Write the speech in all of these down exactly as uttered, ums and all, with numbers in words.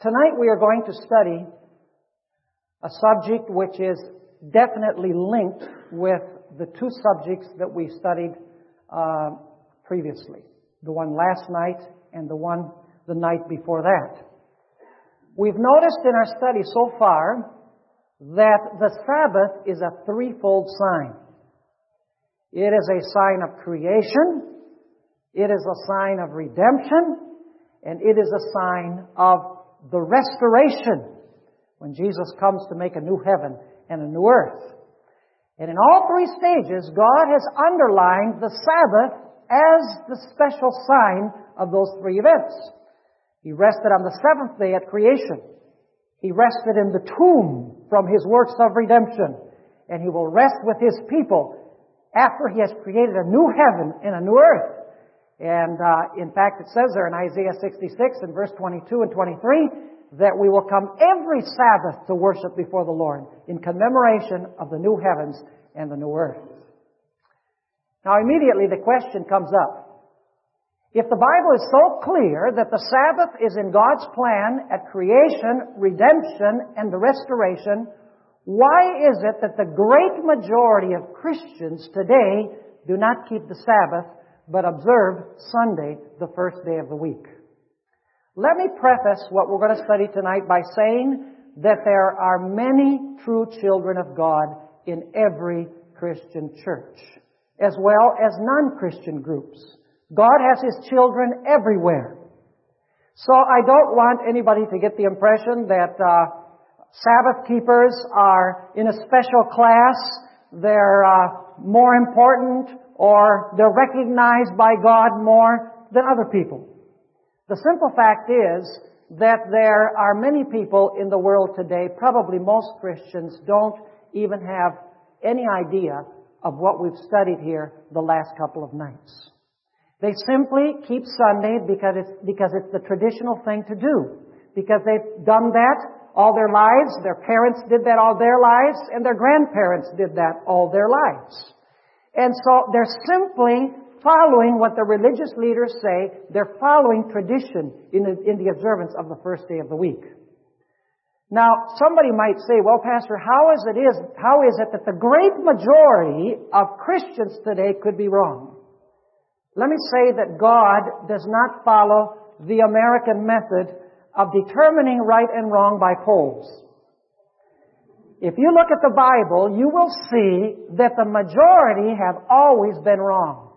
Tonight we are going to study a subject which is definitely linked with the two subjects that we studied uh, previously. The one last night and the one the night before that. We've noticed in our study so far that the Sabbath is a threefold sign. It is a sign of creation, it is a sign of redemption, and it is a sign of the restoration when Jesus comes to make a new heaven and a new earth. And in all three stages, God has underlined the Sabbath as the special sign of those three events. He rested on the seventh day at creation. He rested in the tomb from His works of redemption. And He will rest with His people after He has created a new heaven and a new earth. And uh, in fact, it says there in Isaiah sixty-six and verse twenty-two and twenty-three that we will come every Sabbath to worship before the Lord in commemoration of the new heavens and the new earth. Now immediately the question comes up. If the Bible is so clear that the Sabbath is in God's plan at creation, redemption, and the restoration, why is it that the great majority of Christians today do not keep the Sabbath but observe Sunday, the first day of the week? Let me preface what we're going to study tonight by saying that there are many true children of God in every Christian church, as well as non-Christian groups. God has His children everywhere. So I don't want anybody to get the impression that uh, Sabbath keepers are in a special class, they're uh, more important, or they're recognized by God more than other people. The simple fact is that there are many people in the world today, probably most Christians, don't even have any idea of what we've studied here the last couple of nights. They simply keep Sunday because it's, because it's the traditional thing to do. Because they've done that all their lives, their parents did that all their lives, and their grandparents did that all their lives. And so they're simply following what the religious leaders say. They're following tradition in the, in the observance of the first day of the week. Now, somebody might say, well, Pastor, how is it is, how is it that the great majority of Christians today could be wrong? Let me say that God does not follow the American method of determining right and wrong by polls. If you look at the Bible, you will see that the majority have always been wrong.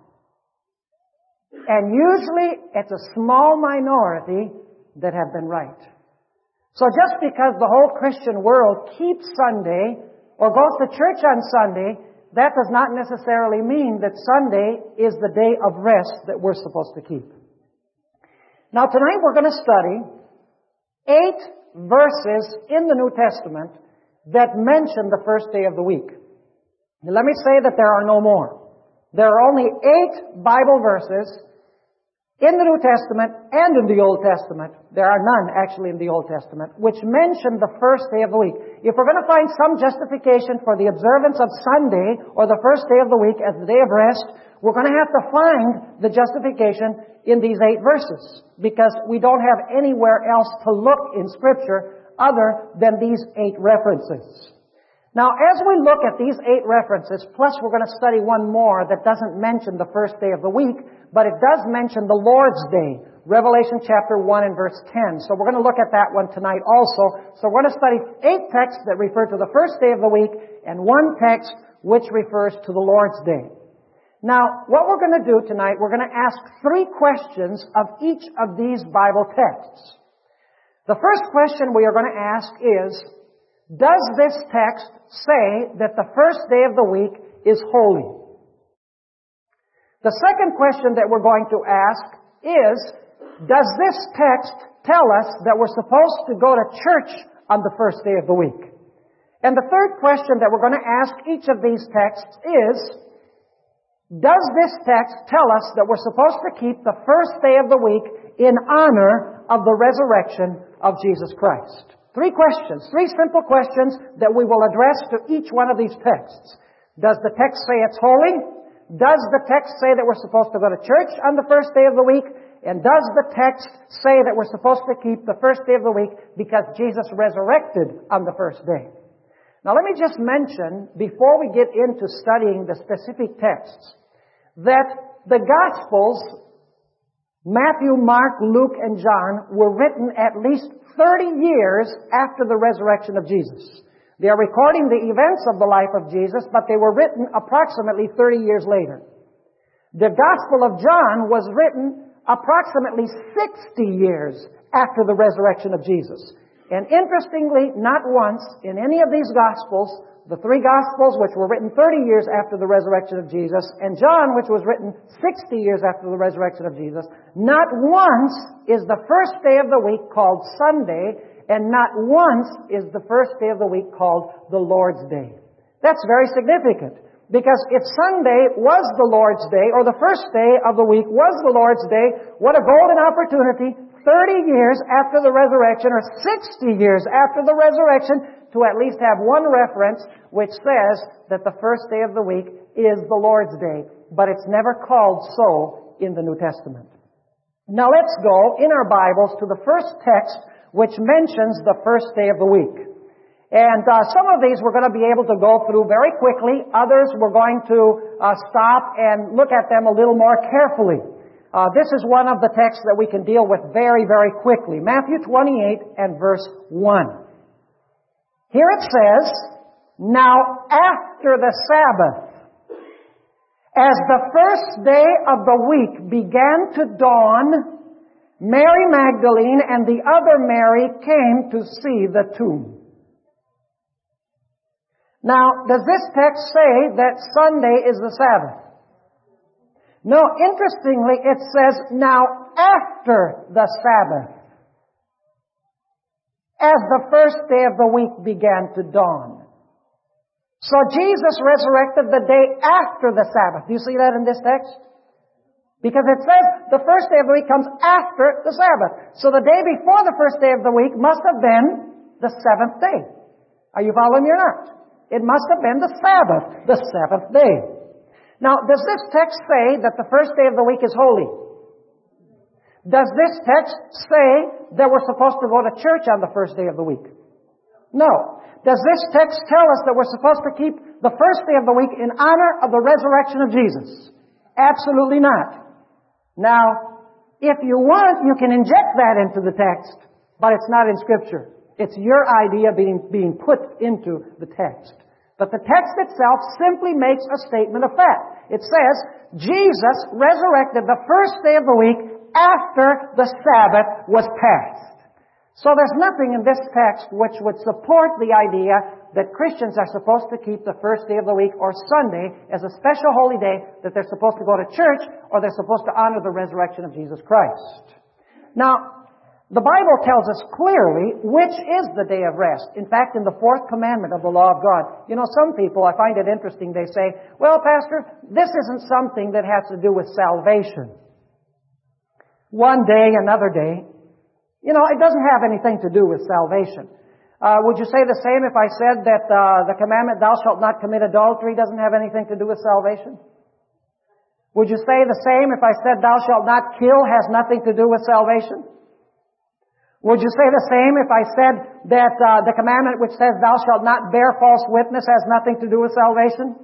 And usually it's a small minority that have been right. So just because the whole Christian world keeps Sunday or goes to church on Sunday, that does not necessarily mean that Sunday is the day of rest that we're supposed to keep. Now tonight we're going to study eight verses in the New Testament that mention the first day of the week. Now, let me say that there are no more. There are only eight Bible verses in the New Testament and in the Old Testament. There are none actually in the Old Testament which mention the first day of the week. If we're going to find some justification for the observance of Sunday or the first day of the week as the day of rest, we're going to have to find the justification in these eight verses because we don't have anywhere else to look in Scripture other than these eight references. Now, as we look at these eight references, plus we're going to study one more that doesn't mention the first day of the week, but it does mention the Lord's Day, Revelation chapter one and verse ten. So we're going to look at that one tonight also. So we're going to study eight texts that refer to the first day of the week and one text which refers to the Lord's Day. Now, what we're going to do tonight, we're going to ask three questions of each of these Bible texts. The first question we are going to ask is, does this text say that the first day of the week is holy? The second question that we're going to ask is, does this text tell us that we're supposed to go to church on the first day of the week? And the third question that we're going to ask each of these texts is, does this text tell us that we're supposed to keep the first day of the week in honor of the resurrection of Jesus Christ? Three questions, three simple questions that we will address to each one of these texts. Does the text say it's holy? Does the text say that we're supposed to go to church on the first day of the week? And does the text say that we're supposed to keep the first day of the week because Jesus resurrected on the first day? Now let me just mention, before we get into studying the specific texts, that the Gospels, Matthew, Mark, Luke, and John, were written at least thirty years after the resurrection of Jesus. They are recording the events of the life of Jesus, but they were written approximately thirty years later. The Gospel of John was written approximately sixty years after the resurrection of Jesus. And interestingly, not once in any of these Gospels, the three Gospels which were written thirty years after the resurrection of Jesus, and John which was written sixty years after the resurrection of Jesus, not once is the first day of the week called Sunday, and not once is the first day of the week called the Lord's Day. That's very significant, because if Sunday was the Lord's Day, or the first day of the week was the Lord's Day, what a golden opportunity, thirty years after the resurrection, or sixty years after the resurrection, to at least have one reference which says that the first day of the week is the Lord's Day. But it's never called so in the New Testament. Now let's go in our Bibles to the first text which mentions the first day of the week. And uh, some of these we're going to be able to go through very quickly. Others we're going to uh, stop and look at them a little more carefully. Uh, this is one of the texts that we can deal with very, very quickly. Matthew twenty-eight and verse one. Here it says, "Now after the Sabbath, as the first day of the week began to dawn, Mary Magdalene and the other Mary came to see the tomb." Now, does this text say that Sunday is the Sabbath? No, interestingly, it says, "Now after the Sabbath, as the first day of the week began to dawn." So Jesus resurrected the day after the Sabbath. Do you see that in this text? Because it says the first day of the week comes after the Sabbath. So the day before the first day of the week must have been the seventh day. Are you following me or not? It must have been the Sabbath, the seventh day. Now, does this text say that the first day of the week is holy? Does this text say that we're supposed to go to church on the first day of the week? No. Does this text tell us that we're supposed to keep the first day of the week in honor of the resurrection of Jesus? Absolutely not. Now, if you want, you can inject that into the text, but it's not in Scripture. It's your idea being, being put into the text. But the text itself simply makes a statement of fact. It says, Jesus resurrected the first day of the week after the Sabbath was passed. So there's nothing in this text which would support the idea that Christians are supposed to keep the first day of the week or Sunday as a special holy day, that they're supposed to go to church, or they're supposed to honor the resurrection of Jesus Christ. Now, the Bible tells us clearly which is the day of rest. In fact, in the fourth commandment of the law of God. You know, some people, I find it interesting, they say, "Well, Pastor, this isn't something that has to do with salvation. One day, another day." You know, it doesn't have anything to do with salvation. Uh, would you say the same if I said that uh, the commandment, "Thou shalt not commit adultery," doesn't have anything to do with salvation? Would you say the same if I said, "Thou shalt not kill," has nothing to do with salvation? Would you say the same if I said that uh, the commandment which says, "Thou shalt not bear false witness," has nothing to do with salvation?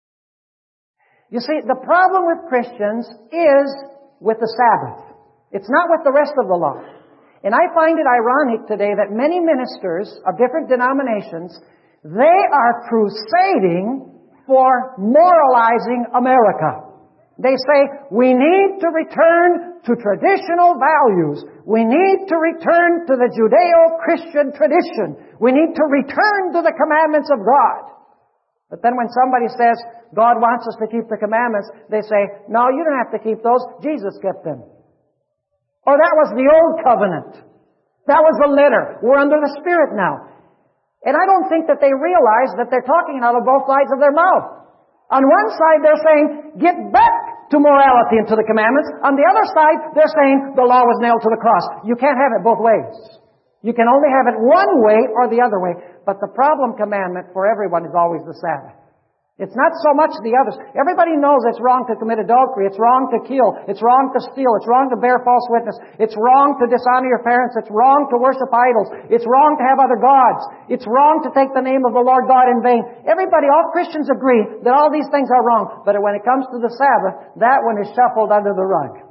You see, the problem with Christians is with the Sabbath. It's not with the rest of the law. And I find it ironic today that many ministers of different denominations, they are crusading for moralizing America. They say, we need to return to traditional values. We need to return to the Judeo-Christian tradition. We need to return to the commandments of God. But then when somebody says, God wants us to keep the commandments, they say, no, you don't have to keep those. Jesus kept them. Or that was the old covenant. That was the letter. We're under the Spirit now. And I don't think that they realize that they're talking out of both sides of their mouth. On one side, they're saying, get back to morality and to the commandments. On the other side, they're saying the law was nailed to the cross. You can't have it both ways. You can only have it one way or the other way. But the problem commandment for everyone is always the Sabbath. It's not so much the others. Everybody knows it's wrong to commit adultery. It's wrong to kill. It's wrong to steal. It's wrong to bear false witness. It's wrong to dishonor your parents. It's wrong to worship idols. It's wrong to have other gods. It's wrong to take the name of the Lord God in vain. Everybody, all Christians agree that all these things are wrong. But when it comes to the Sabbath, that one is shuffled under the rug.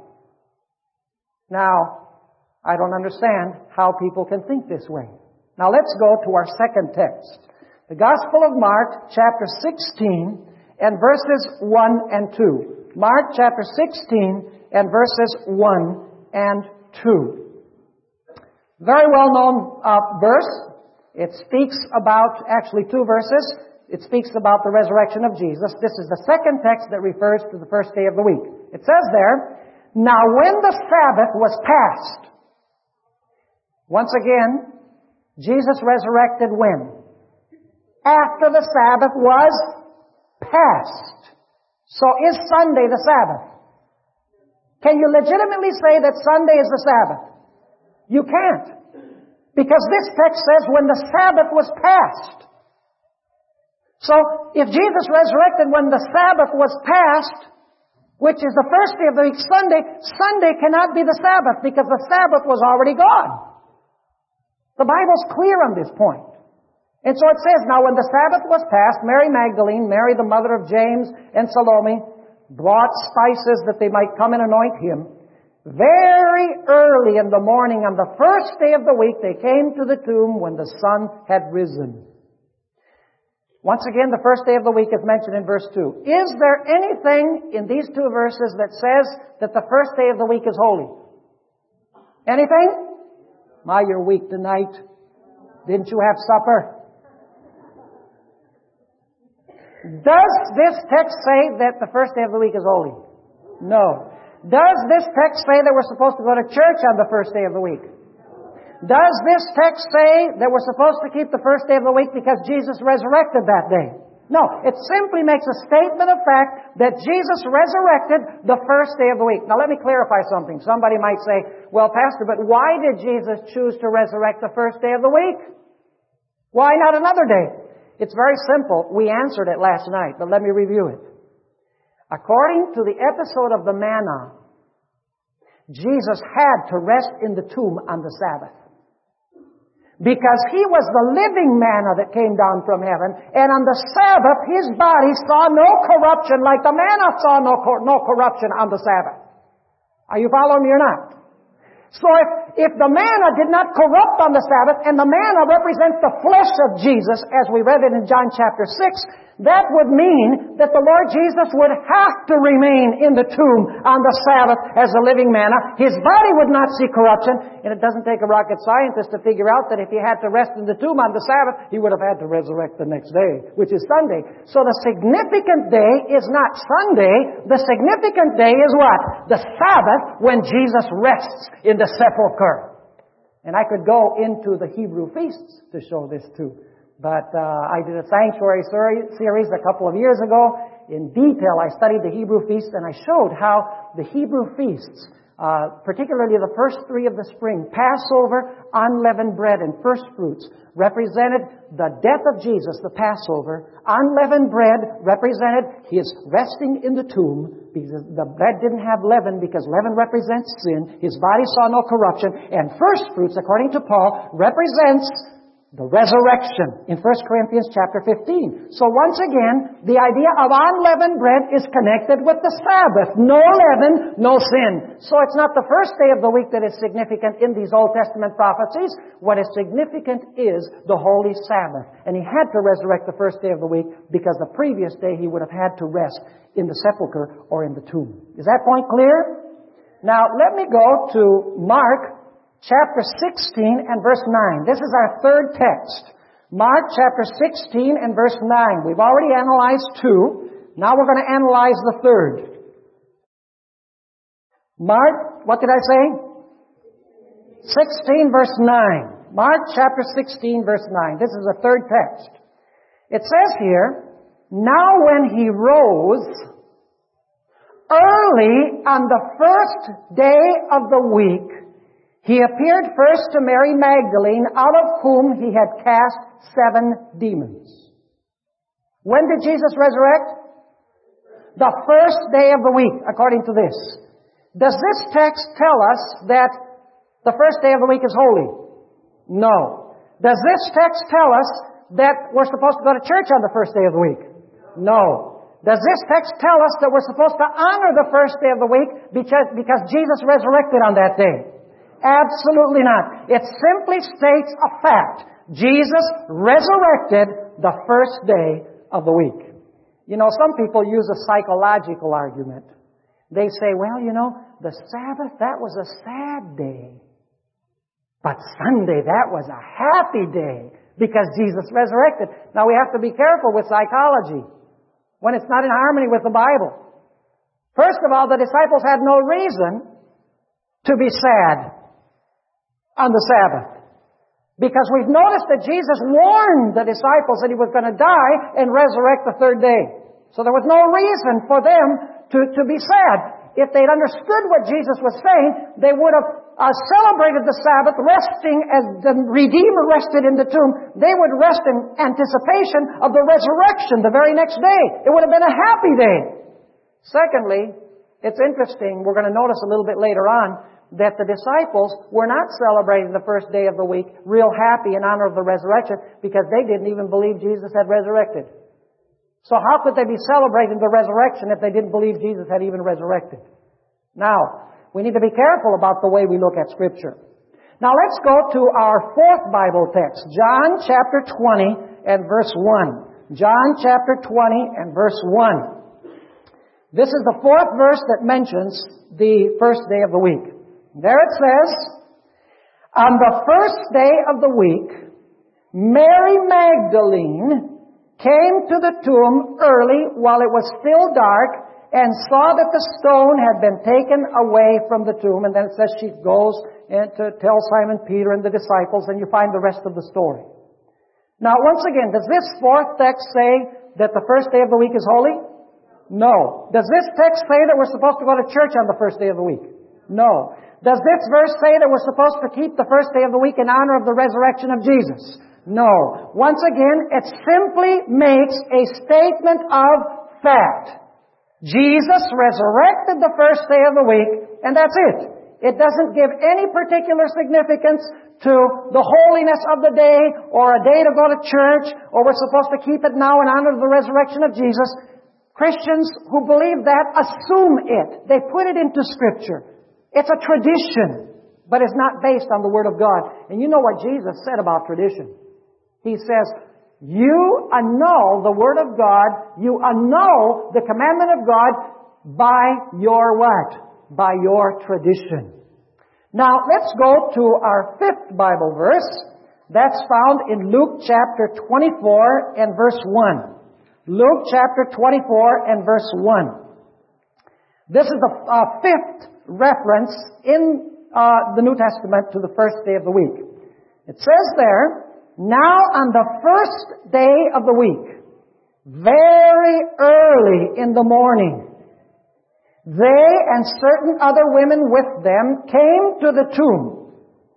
Now, I don't understand how people can think this way. Now let's go to our second text. The Gospel of Mark, chapter sixteen, and verses one and two. Mark, chapter sixteen, and verses one and two. Very well-known uh, verse. It speaks about, actually two verses. It speaks about the resurrection of Jesus. This is the second text that refers to the first day of the week. It says there, "Now when the Sabbath was past," once again, Jesus resurrected when? After the Sabbath was past. So is Sunday the Sabbath? Can you legitimately say that Sunday is the Sabbath? You can't. Because this text says when the Sabbath was past. So if Jesus resurrected when the Sabbath was past, which is the first day of the week, Sunday, Sunday cannot be the Sabbath because the Sabbath was already gone. The Bible's clear on this point. And so it says, now when the Sabbath was past, Mary Magdalene, Mary the mother of James and Salome, brought spices that they might come and anoint him. Very early in the morning on the first day of the week, they came to the tomb when the sun had risen. Once again, the first day of the week is mentioned in verse two. Is there anything in these two verses that says that the first day of the week is holy? Anything? My, you're weak tonight. Didn't you have supper? Does this text say that the first day of the week is holy? No. Does this text say that we're supposed to go to church on the first day of the week? Does this text say that we're supposed to keep the first day of the week because Jesus resurrected that day? No. It simply makes a statement of fact that Jesus resurrected the first day of the week. Now let me clarify something. Somebody might say, well, Pastor, but why did Jesus choose to resurrect the first day of the week? Why not another day? It's very simple. We answered it last night, but let me review it. According to the episode of the manna, Jesus had to rest in the tomb on the Sabbath. Because He was the living manna that came down from heaven, and on the Sabbath, His body saw no corruption like the manna saw no, cor- no corruption on the Sabbath. Are you following me or not? So if, if the manna did not corrupt on the Sabbath, and the manna represents the flesh of Jesus, as we read it in John chapter six, that would mean that the Lord Jesus would have to remain in the tomb on the Sabbath as a living manna. His body would not see corruption, and it doesn't take a rocket scientist to figure out that if He had to rest in the tomb on the Sabbath, He would have had to resurrect the next day, which is Sunday. So the significant day is not Sunday. The significant day is what? The Sabbath, when Jesus rests in the sepulcher. And I could go into the Hebrew feasts to show this too. But uh, I did a sanctuary series a couple of years ago. In detail, I studied the Hebrew feasts, and I showed how the Hebrew feasts, uh, particularly the first three of the spring, Passover, unleavened bread, and first fruits, represented the death of Jesus, the Passover. Unleavened bread represented His resting in the tomb, because the bread didn't have leaven, because leaven represents sin. His body saw no corruption. And first fruits, according to Paul, represents the resurrection in First Corinthians chapter fifteen. So once again, the idea of unleavened bread is connected with the Sabbath. No leaven, no sin. So it's not the first day of the week that is significant in these Old Testament prophecies. What is significant is the Holy Sabbath. And He had to resurrect the first day of the week because the previous day He would have had to rest in the sepulcher or in the tomb. Is that point clear? Now let me go to Mark chapter sixteen and verse nine. This is our third text. Mark chapter sixteen and verse nine. We've already analyzed two. Now we're going to analyze the third. Mark, what did I say? sixteen verse nine. Mark chapter sixteen verse nine. This is the third text. It says here, now when He rose early on the first day of the week, He appeared first to Mary Magdalene, out of whom He had cast seven demons. When did Jesus resurrect? The first day of the week, according to this. Does this text tell us that the first day of the week is holy? No. Does this text tell us that we're supposed to go to church on the first day of the week? No. Does this text tell us that we're supposed to honor the first day of the week because, because Jesus resurrected on that day? Absolutely not. It simply states a fact. Jesus resurrected the first day of the week. You know, some people use a psychological argument. They say, well, you know, the Sabbath, that was a sad day. But Sunday, that was a happy day because Jesus resurrected. Now, we have to be careful with psychology when it's not in harmony with the Bible. First of all, the disciples had no reason to be sad on the Sabbath. Because we've noticed that Jesus warned the disciples that He was going to die and resurrect the third day. So there was no reason for them to, to be sad. If they'd understood what Jesus was saying, they would have uh, celebrated the Sabbath, resting as the Redeemer rested in the tomb. They would rest in anticipation of the resurrection the very next day. It would have been a happy day. Secondly, it's interesting, we're going to notice a little bit later on, that the disciples were not celebrating the first day of the week real happy in honor of the resurrection because they didn't even believe Jesus had resurrected. So how could they be celebrating the resurrection if they didn't believe Jesus had even resurrected? Now, we need to be careful about the way we look at Scripture. Now let's go to our fourth Bible text, John chapter twenty and verse one. John chapter twenty and verse one. This is the fourth verse that mentions the first day of the week. There it says, on the first day of the week, Mary Magdalene came to the tomb early while it was still dark and saw that the stone had been taken away from the tomb. And then it says she goes and to tell Simon Peter and the disciples, and you find the rest of the story. Now, once again, does this fourth text say that the first day of the week is holy? No. Does this text say that we're supposed to go to church on the first day of the week? No. Does this verse say that we're supposed to keep the first day of the week in honor of the resurrection of Jesus? No. Once again, it simply makes a statement of fact. Jesus resurrected the first day of the week, and that's it. It doesn't give any particular significance to the holiness of the day or a day to go to church or we're supposed to keep it now in honor of the resurrection of Jesus. Christians who believe that assume it. They put it into Scripture. It's a tradition, but it's not based on the Word of God. And you know what Jesus said about tradition. He says, you annul the Word of God, you annul the commandment of God by your what? By your tradition. Now, let's go to our fifth Bible verse. That's found in Luke chapter twenty-four and verse one. Luke chapter twenty-four and verse one. This is the uh, fifth reference in uh, the New Testament to the first day of the week. It says there, now on the first day of the week, very early in the morning, they and certain other women with them came to the tomb,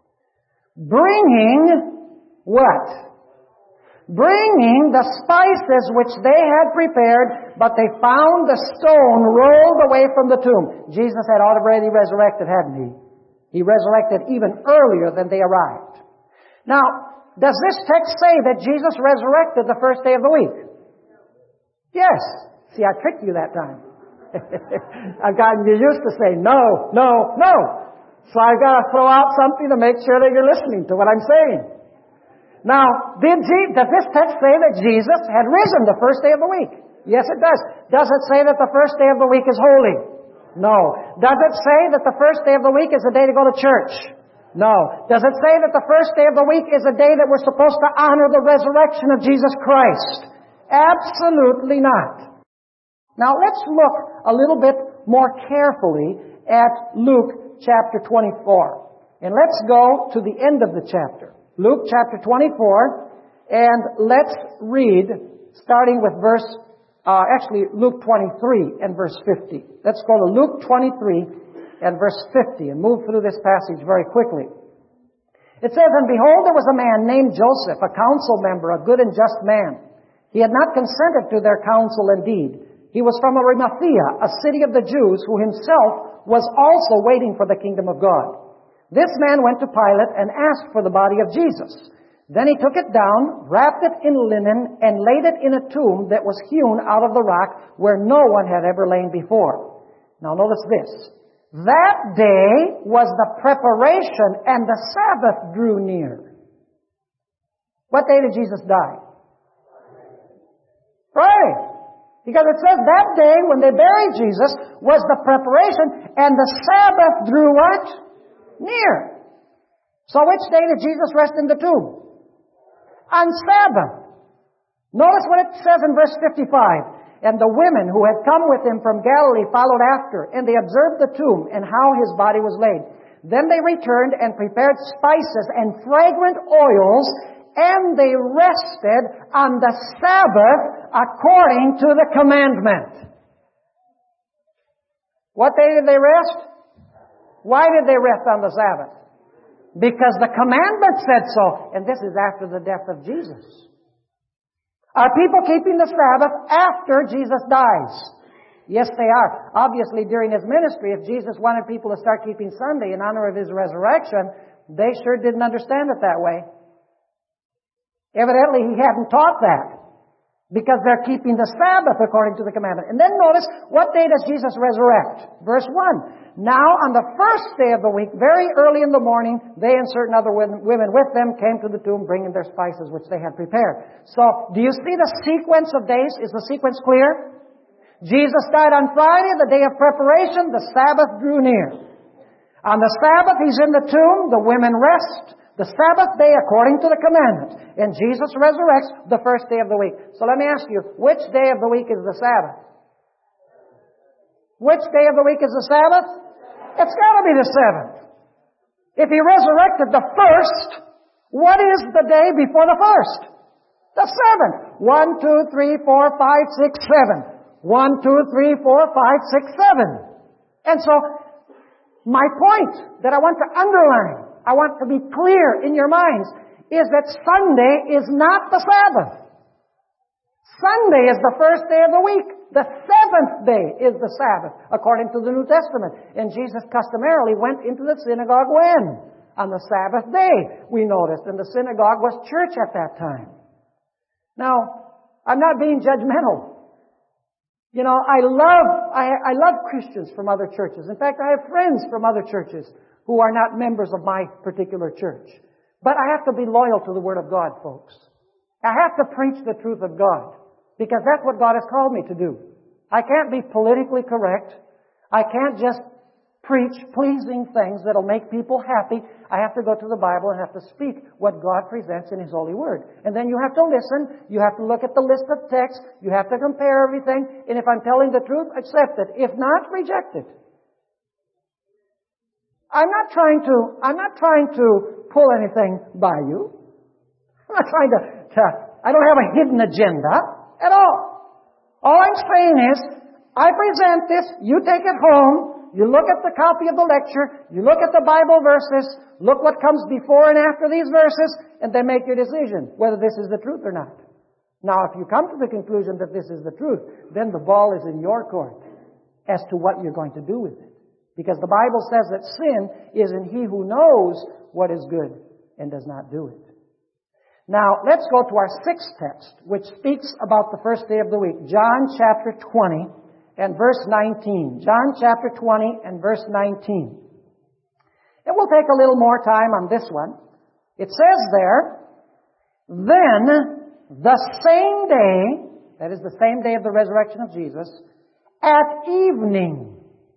bringing what? Bringing the spices which they had prepared, but they found the stone rolled away from the tomb. Jesus had already resurrected, hadn't He? He resurrected even earlier than they arrived. Now, does this text say that Jesus resurrected the first day of the week? Yes. See, I tricked you that time. I've gotten you used to say no, no, no. So I've got to throw out something to make sure that you're listening to what I'm saying. Now, did Je- does this text say that Jesus had risen the first day of the week? Yes, it does. Does it say that the first day of the week is holy? No. Does it say that the first day of the week is a day to go to church? No. Does it say that the first day of the week is a day that we're supposed to honor the resurrection of Jesus Christ? Absolutely not. Now, let's look a little bit more carefully at Luke chapter twenty-four. And let's go to the end of the chapter. Luke chapter twenty-four, and let's read, starting with verse, uh, actually Luke twenty-three and verse fifty. Let's go to Luke twenty-three and verse fifty and move through this passage very quickly. It says, and behold, there was a man named Joseph, a council member, a good and just man. He had not consented to their counsel and deed. He was from Arimathea, a city of the Jews, who himself was also waiting for the kingdom of God. This man went to Pilate and asked for the body of Jesus. Then he took it down, wrapped it in linen, and laid it in a tomb that was hewn out of the rock where no one had ever lain before. Now notice this. That day was the preparation, and the Sabbath drew near. What day did Jesus die? Friday. Because it says that day when they buried Jesus was the preparation, and the Sabbath drew what? Near. So which day did Jesus rest in the tomb? On Sabbath. Notice what it says in verse fifty-five. And the women who had come with him from Galilee followed after, and they observed the tomb and how his body was laid. Then they returned and prepared spices and fragrant oils, and they rested on the Sabbath according to the commandment. What day did they rest? Why did they rest on the Sabbath? Because the commandment said so, and this is after the death of Jesus. Are people keeping the Sabbath after Jesus dies? Yes, they are. Obviously, during His ministry, if Jesus wanted people to start keeping Sunday in honor of His resurrection, they sure didn't understand it that way. Evidently, He hadn't taught that, because they're keeping the Sabbath according to the commandment. And then notice, what day does Jesus resurrect? Verse one. Now, on the first day of the week, very early in the morning, they and certain other women with them came to the tomb, bringing their spices which they had prepared. So, do you see the sequence of days? Is the sequence clear? Jesus died on Friday, the day of preparation. The Sabbath drew near. On the Sabbath, He's in the tomb. The women rest. The Sabbath day according to the commandment. And Jesus resurrects the first day of the week. So let me ask you, which day of the week is the Sabbath? Which day of the week is the Sabbath? It's got to be the seventh. If He resurrected the first, what is the day before the first? The seventh. One, two, three, four, five, six, seven. One, two, three, four, five, six, seven. And so, my point that I want to underline, I want to be clear in your minds, is that Sunday is not the Sabbath. Sunday is the first day of the week. The seventh day is the Sabbath, according to the New Testament. And Jesus customarily went into the synagogue when? On the Sabbath day, we noticed. And the synagogue was church at that time. Now, I'm not being judgmental. You know, I love, I, I love Christians from other churches. In fact, I have friends from other churches who are not members of my particular church. But I have to be loyal to the Word of God, folks. I have to preach the truth of God, because that's what God has called me to do. I can't be politically correct. I can't just preach pleasing things that'll make people happy. I have to go to the Bible and have to speak what God presents in His holy Word. And then you have to listen. You have to look at the list of texts. You have to compare everything. And if I'm telling the truth, accept it. If not, reject it. I'm not trying to, I'm not trying to pull anything by you. I'm not trying to, to, I don't have a hidden agenda at all. All I'm saying is, I present this, you take it home, you look at the copy of the lecture, you look at the Bible verses, look what comes before and after these verses, and then make your decision whether this is the truth or not. Now, if you come to the conclusion that this is the truth, then the ball is in your court as to what you're going to do with it. Because the Bible says that sin is in he who knows what is good and does not do it. Now, let's go to our sixth text, which speaks about the first day of the week. John chapter twenty and verse nineteen. John chapter twenty and verse nineteen. And we'll take a little more time on this one. It says there, then the same day, that is the same day of the resurrection of Jesus, at evening.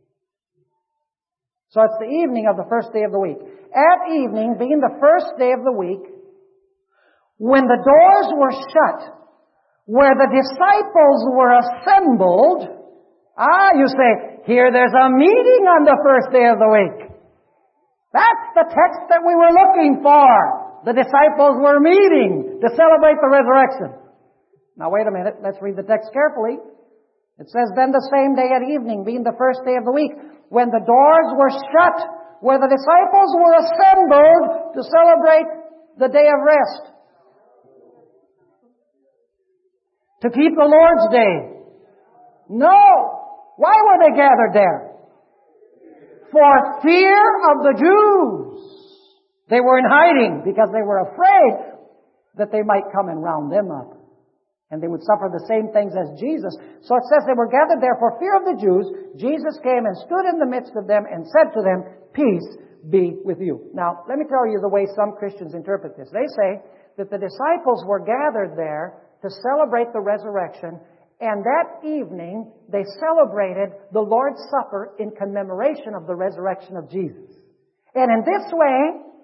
So it's the evening of the first day of the week. At evening, being the first day of the week, when the doors were shut, where the disciples were assembled, ah, you say, here there's a meeting on the first day of the week. That's the text that we were looking for. The disciples were meeting to celebrate the resurrection. Now wait a minute, let's read the text carefully. It says, then the same day at evening, being the first day of the week, when the doors were shut, where the disciples were assembled to celebrate the day of rest. To keep the Lord's Day? No. Why were they gathered there? For fear of the Jews. They were in hiding because they were afraid that they might come and round them up. And they would suffer the same things as Jesus. So it says they were gathered there for fear of the Jews. Jesus came and stood in the midst of them and said to them, peace be with you. Now, let me tell you the way some Christians interpret this. They say that the disciples were gathered there to celebrate the resurrection, and that evening they celebrated the Lord's Supper in commemoration of the resurrection of Jesus. And in this way,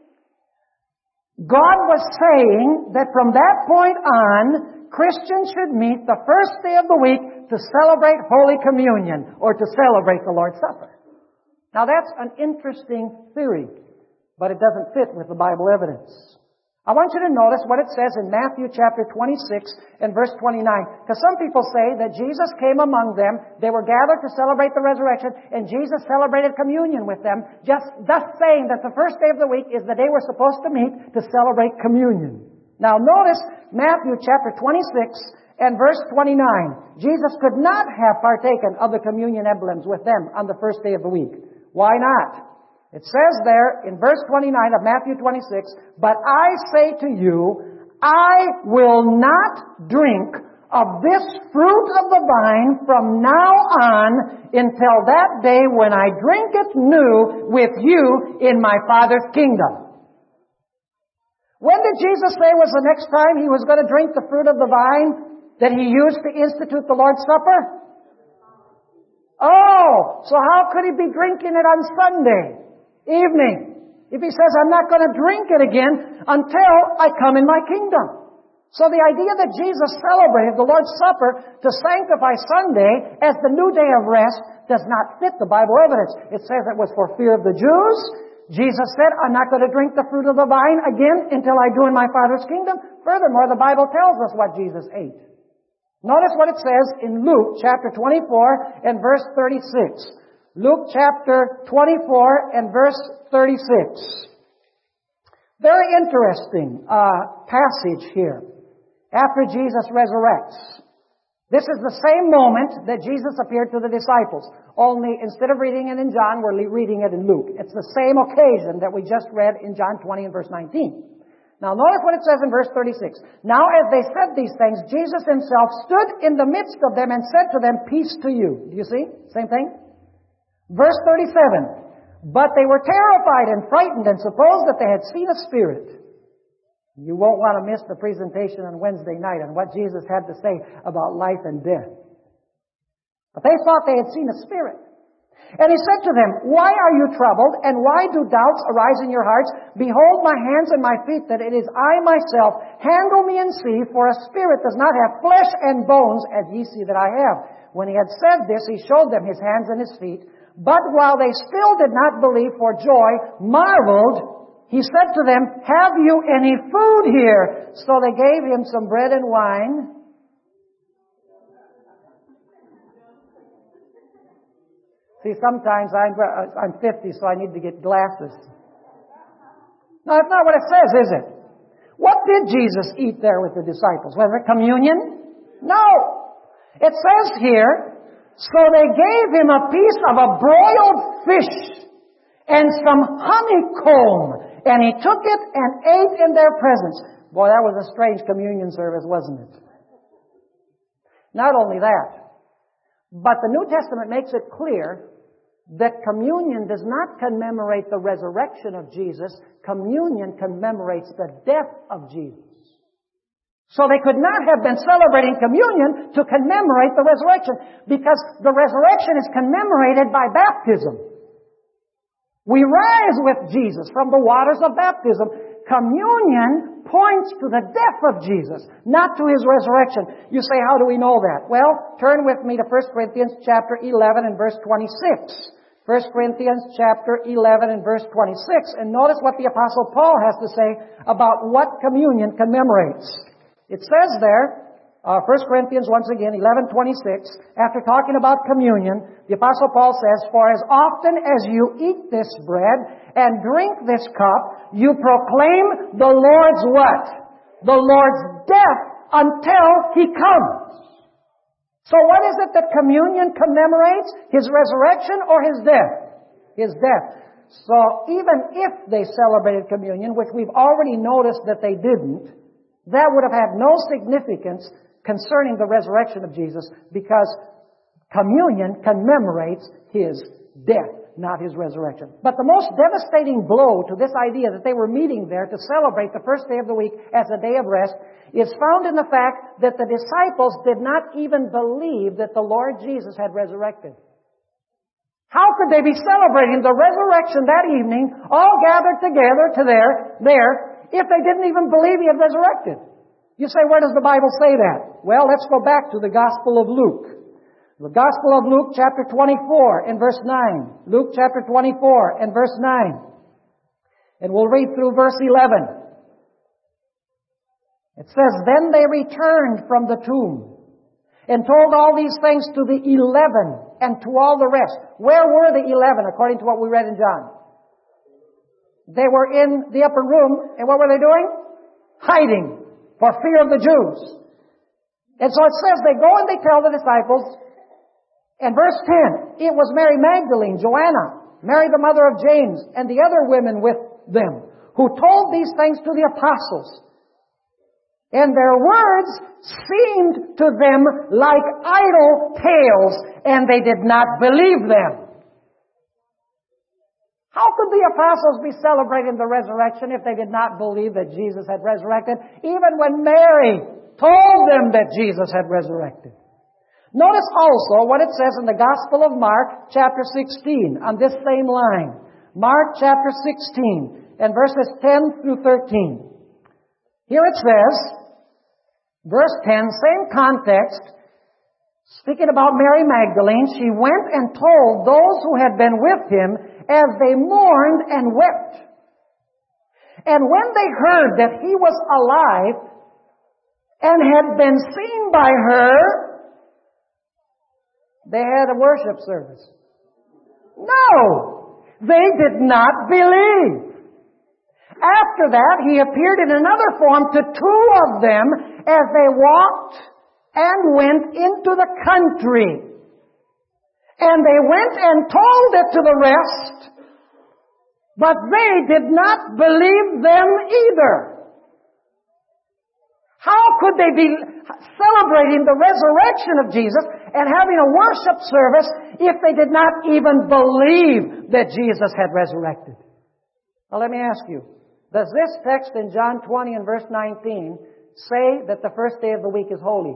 God was saying that from that point on, Christians should meet the first day of the week to celebrate Holy Communion or to celebrate the Lord's Supper. Now that's an interesting theory, but it doesn't fit with the Bible evidence. I want you to notice what it says in Matthew chapter twenty-six and verse twenty-nine. Because some people say that Jesus came among them, they were gathered to celebrate the resurrection, and Jesus celebrated communion with them, just thus saying that the first day of the week is the day we're supposed to meet to celebrate communion. Now notice Matthew chapter twenty-six and verse twenty-nine. Jesus could not have partaken of the communion emblems with them on the first day of the week. Why not? It says there in verse twenty-nine of Matthew twenty-six, but I say to you, I will not drink of this fruit of the vine from now on until that day when I drink it new with you in my Father's kingdom. When did Jesus say was the next time He was going to drink the fruit of the vine that He used to institute the Lord's Supper? Oh, so how could He be drinking it on Sunday evening if He says, I'm not going to drink it again until I come in my kingdom? So the idea that Jesus celebrated the Lord's Supper to sanctify Sunday as the new day of rest does not fit the Bible evidence. It says it was for fear of the Jews. Jesus said, I'm not going to drink the fruit of the vine again until I do in my Father's kingdom. Furthermore, the Bible tells us what Jesus ate. Notice what it says in Luke chapter twenty-four and verse thirty-six. Luke chapter twenty-four and verse thirty-six. Very interesting uh, passage here. After Jesus resurrects. This is the same moment that Jesus appeared to the disciples. Only instead of reading it in John, we're reading it in Luke. It's the same occasion that we just read in John twenty and verse nineteen. Now notice what it says in verse thirty-six. Now as they said these things, Jesus Himself stood in the midst of them and said to them, peace to you. Do you see? Same thing. Verse thirty-seven. But they were terrified and frightened and supposed that they had seen a spirit. You won't want to miss the presentation on Wednesday night on what Jesus had to say about life and death. But they thought they had seen a spirit. And He said to them, why are you troubled, and why do doubts arise in your hearts? Behold my hands and my feet, that it is I myself. Handle me and see, for a spirit does not have flesh and bones, as ye see that I have. When He had said this, He showed them His hands and His feet. But while they still did not believe for joy, marveled, He said to them, have you any food here? So they gave Him some bread and wine. See, sometimes I'm, I'm fifty, so I need to get glasses. No, that's not what it says, is it? What did Jesus eat there with the disciples? Was it communion? No. It says here, so they gave Him a piece of a broiled fish and some honeycomb. And He took it and ate in their presence. Boy, that was a strange communion service, wasn't it? Not only that, but the New Testament makes it clear that communion does not commemorate the resurrection of Jesus. Communion commemorates the death of Jesus. So they could not have been celebrating communion to commemorate the resurrection, because the resurrection is commemorated by baptism. We rise with Jesus from the waters of baptism. Communion points to the death of Jesus, not to His resurrection. You say, how do we know that? Well, turn with me to First Corinthians chapter eleven and verse twenty-six. First Corinthians chapter eleven and verse twenty-six. And notice what the Apostle Paul has to say about what communion commemorates. It says there, Uh, First Corinthians, once again, eleven twenty-six, after talking about communion, the Apostle Paul says, for as often as you eat this bread and drink this cup, you proclaim the Lord's what? The Lord's death until He comes. So what is it that communion commemorates? His resurrection or His death? His death. So even if they celebrated communion, which we've already noticed that they didn't, that would have had no significance concerning the resurrection of Jesus, because communion commemorates His death, not His resurrection. But the most devastating blow to this idea that they were meeting there to celebrate the first day of the week as a day of rest is found in the fact that the disciples did not even believe that the Lord Jesus had resurrected. How could they be celebrating the resurrection that evening, all gathered together to there, there, if they didn't even believe He had resurrected? You say, where does the Bible say that? Well, let's go back to the Gospel of Luke. The Gospel of Luke, chapter twenty-four and verse nine. Luke chapter twenty-four and verse nine. And we'll read through verse eleven. It says, Then they returned from the tomb and told all these things to the eleven and to all the rest. Where were the eleven, according to what we read in John? They were in the upper room, and what were they doing? Hiding, for fear of the Jews. And so it says they go and they tell the disciples, and verse ten, it was Mary Magdalene, Joanna, Mary the mother of James, and the other women with them, who told these things to the apostles. And their words seemed to them like idle tales, and they did not believe them. How could the apostles be celebrating the resurrection if they did not believe that Jesus had resurrected, even when Mary told them that Jesus had resurrected? Notice also what it says in the Gospel of Mark, chapter sixteen, on this same line. Mark chapter sixteen, and verses ten through thirteen. Here it says, verse ten, same context, speaking about Mary Magdalene, she went and told those who had been with Him as they mourned and wept. And when they heard that He was alive and had been seen by her, they had a worship service. No! They did not believe. After that, He appeared in another form to two of them as they walked and went into the country. And they went and told it to the rest, but they did not believe them either. How could they be celebrating the resurrection of Jesus and having a worship service if they did not even believe that Jesus had resurrected? Now let me ask you, does this text in John twenty and verse nineteen say that the first day of the week is holy?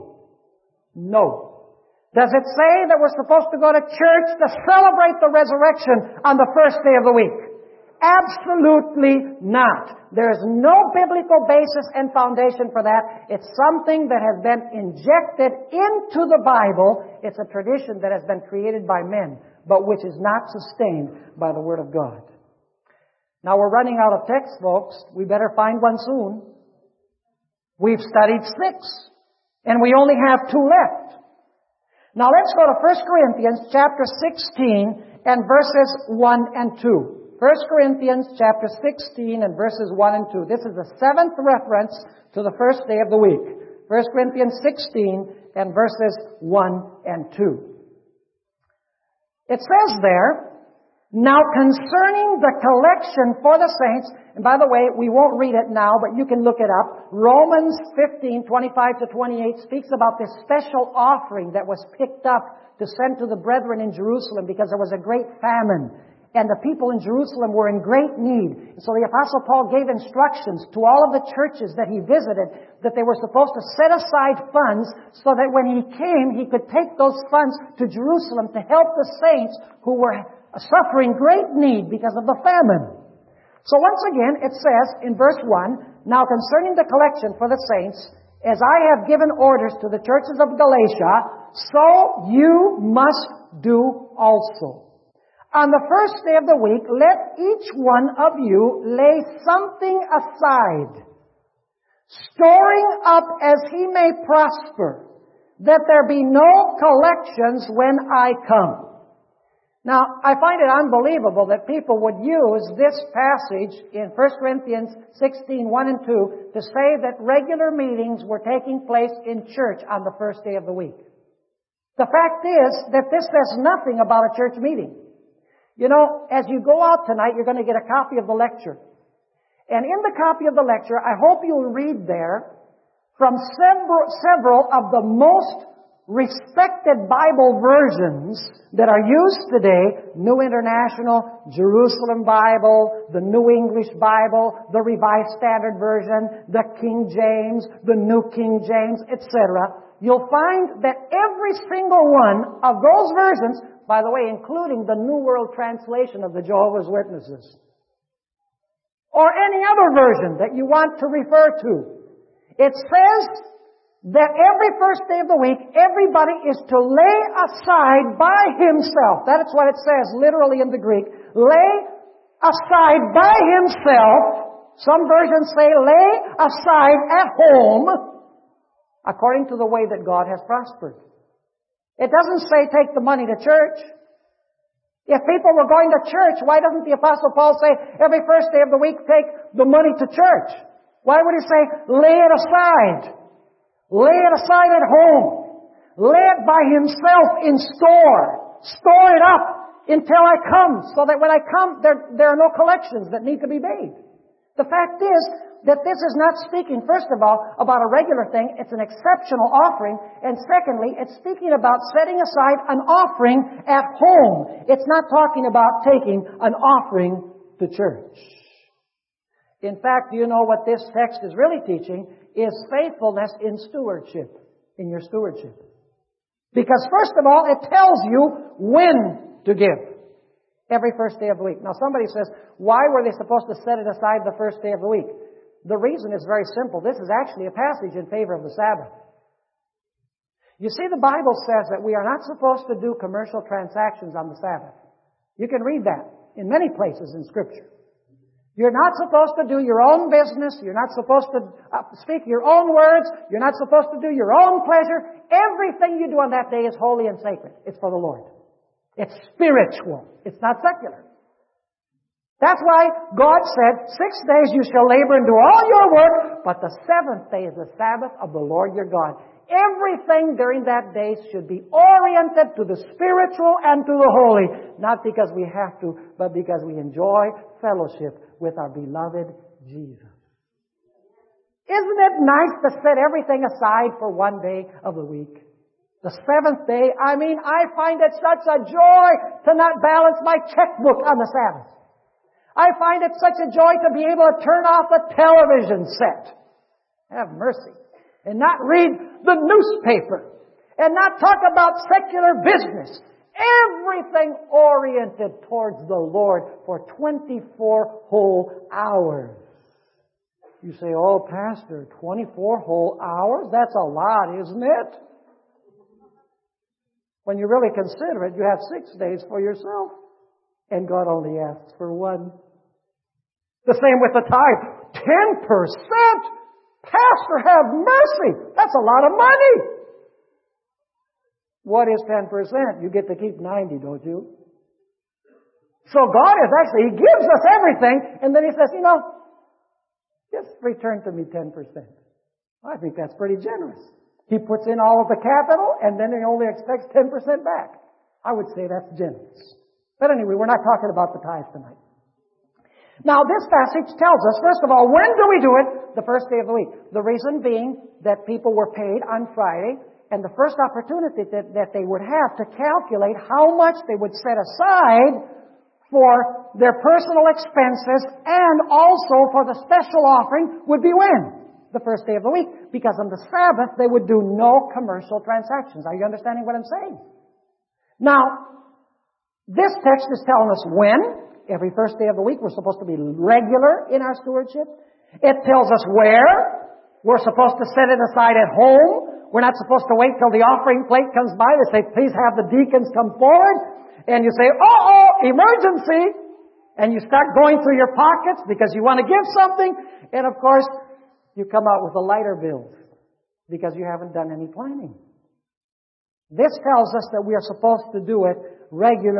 No. Does it say that we're supposed to go to church to celebrate the resurrection on the first day of the week? Absolutely not. There is no biblical basis and foundation for that. It's something that has been injected into the Bible. It's a tradition that has been created by men, but which is not sustained by the Word of God. Now we're running out of text, folks. We better find one soon. We've studied six, and we only have two left. Now let's go to First Corinthians chapter sixteen and verses one and two. First Corinthians chapter sixteen and verses one and two. This is the seventh reference to the first day of the week. First Corinthians sixteen and verses one and two. It says there, Now concerning the collection for the saints, and by the way, we won't read it now, but you can look it up. Romans fifteen, twenty-five to twenty-eight speaks about this special offering that was picked up to send to the brethren in Jerusalem because there was a great famine. And the people in Jerusalem were in great need. So the Apostle Paul gave instructions to all of the churches that he visited that they were supposed to set aside funds so that when he came, he could take those funds to Jerusalem to help the saints who were suffering great need because of the famine. So once again, it says in verse one, Now concerning the collection for the saints, as I have given orders to the churches of Galatia, so you must do also. On the first day of the week, let each one of you lay something aside, storing up as he may prosper, that there be no collections when I come. Now, I find it unbelievable that people would use this passage in First Corinthians sixteen, one and two to say that regular meetings were taking place in church on the first day of the week. The fact is that this says nothing about a church meeting. You know, as you go out tonight, you're going to get a copy of the lecture. And in the copy of the lecture, I hope you'll read there from several, several of the most respected Bible versions that are used today: New International, Jerusalem Bible, the New English Bible, the Revised Standard Version, the King James, the New King James, et cetera. You'll find that every single one of those versions, by the way, including the New World Translation of the Jehovah's Witnesses, or any other version that you want to refer to, it says that every first day of the week, everybody is to lay aside by himself. That is what it says literally in the Greek. Lay aside by himself. Some versions say lay aside at home, according to the way that God has prospered. It doesn't say take the money to church. If people were going to church, why doesn't the Apostle Paul say every first day of the week take the money to church? Why would he say lay it aside? Lay it aside at home. Lay it by himself in store. Store it up until I come, so that when I come, there, there are no collections that need to be made. The fact is that this is not speaking, first of all, about a regular thing. It's an exceptional offering. And secondly, it's speaking about setting aside an offering at home. It's not talking about taking an offering to church. In fact, do you know what this text is really teaching? Is faithfulness in stewardship, in your stewardship. Because first of all, it tells you when to give. Every first day of the week. Now somebody says, why were they supposed to set it aside the first day of the week? The reason is very simple. This is actually a passage in favor of the Sabbath. You see, the Bible says that we are not supposed to do commercial transactions on the Sabbath. You can read that in many places in Scripture. You're not supposed to do your own business. You're not supposed to speak your own words. You're not supposed to do your own pleasure. Everything you do on that day is holy and sacred. It's for the Lord. It's spiritual. It's not secular. That's why God said, six days you shall labor and do all your work, but the seventh day is the Sabbath of the Lord your God. Everything during that day should be oriented to the spiritual and to the holy. Not because we have to, but because we enjoy fellowship with our beloved Jesus. Isn't it nice to set everything aside for one day of the week? The seventh day, I mean, I find it such a joy to not balance my checkbook on the Sabbath. I find it such a joy to be able to turn off the television set. Have mercy. And not read the newspaper. And not talk about secular business. Everything oriented towards the Lord for twenty-four whole hours. You say, oh, Pastor, twenty-four whole hours? That's a lot, isn't it? When you really consider it, you have six days for yourself. And God only asks for one. The same with the tithe. Ten percent? Pastor, have mercy. That's a lot of money. What is ten percent? You get to keep ninety, don't you? So God is actually, He gives us everything, and then He says, you know, just return to me ten percent. I think that's pretty generous. He puts in all of the capital, and then He only expects ten percent back. I would say that's generous. But anyway, we're not talking about the tithe tonight. Now, this passage tells us, first of all, when do we do it? The first day of the week. The reason being that people were paid on Friday, and the first opportunity that, that they would have to calculate how much they would set aside for their personal expenses and also for the special offering would be when? The first day of the week. Because on the Sabbath, they would do no commercial transactions. Are you understanding what I'm saying? Now, this text is telling us when. Every first day of the week, we're supposed to be regular in our stewardship. It tells us where. We're supposed to set it aside at home. We're not supposed to wait till the offering plate comes by. They say, please have the deacons come forward. And you say, uh-oh, emergency. And you start going through your pockets because you want to give something. And of course, you come out with the lighter bills because you haven't done any planning. This tells us that we are supposed to do it regularly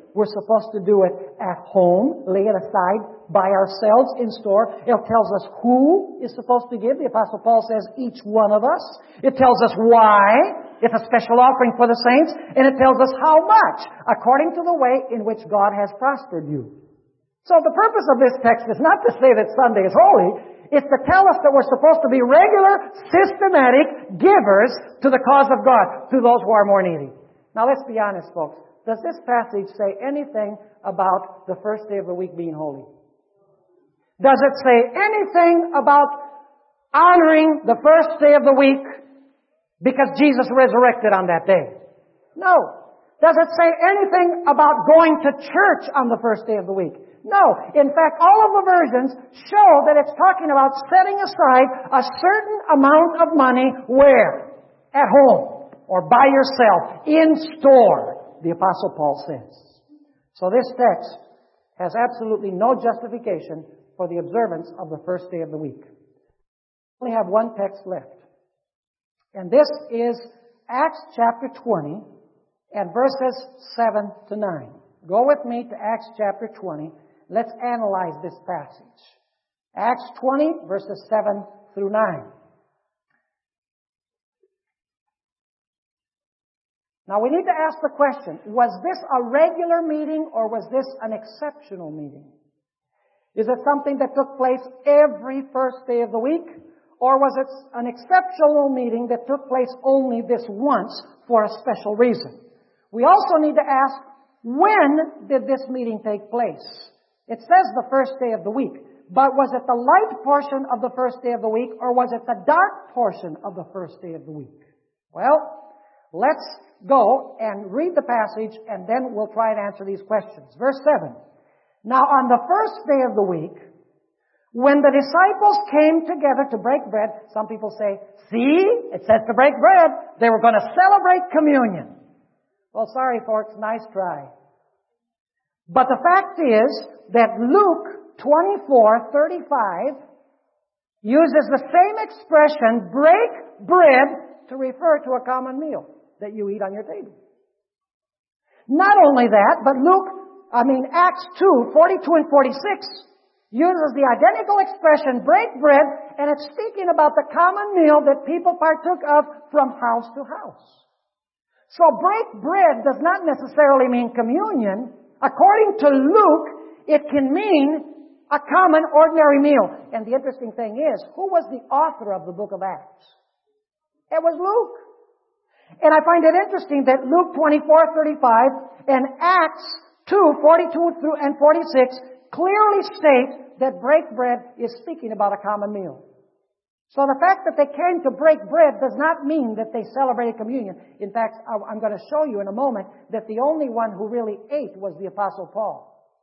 We're supposed to do it at home, lay it aside by ourselves in store. It tells us who is supposed to give. The Apostle Paul says each one of us. It tells us why. It's a special offering for the saints. And it tells us how much, according to the way in which God has prospered you. So the purpose of this text is not to say that Sunday is holy. It's to tell us that we're supposed to be regular, systematic givers to the cause of God, to those who are more needy. Now let's be honest, folks. Does this passage say anything about the first day of the week being holy? Does it say anything about honoring the first day of the week because Jesus resurrected on that day? No. Does it say anything about going to church on the first day of the week? No. In fact, all of the versions show that it's talking about setting aside a certain amount of money where? At home or by yourself, in store, the Apostle Paul says. So this text has absolutely no justification for the observance of the first day of the week. We only have one text left. And this is Acts chapter twenty and verses seven to nine. Go with me to Acts chapter twenty. Let's analyze this passage. Acts twenty, verses seven through nine. Now we need to ask the question, was this a regular meeting or was this an exceptional meeting? Is it something that took place every first day of the week? Or was it an exceptional meeting that took place only this once for a special reason? We also need to ask, when did this meeting take place? It says the first day of the week. But was it the light portion of the first day of the week or was it the dark portion of the first day of the week? Well, let's go and read the passage and then we'll try and answer these questions. Verse seven. Now on the first day of the week, when the disciples came together to break bread, some people say, see, it says to break bread. They were going to celebrate communion. Well, sorry folks, nice try. But the fact is that Luke twenty-four thirty-five uses the same expression, break bread, to refer to a common meal that you eat on your table. Not only that, but Luke, I mean Acts two forty-two and forty-six uses the identical expression, break bread, and it's speaking about the common meal that people partook of from house to house. So break bread does not necessarily mean communion. According to Luke, it can mean a common, ordinary meal. And the interesting thing is, who was the author of the book of Acts? It was Luke. And I find it interesting that Luke twenty-four thirty-five and Acts two forty-two through and forty-six clearly state that break bread is speaking about a common meal. So the fact that they came to break bread does not mean that they celebrated communion. In fact, I'm going to show you in a moment that the only one who really ate was the Apostle Paul.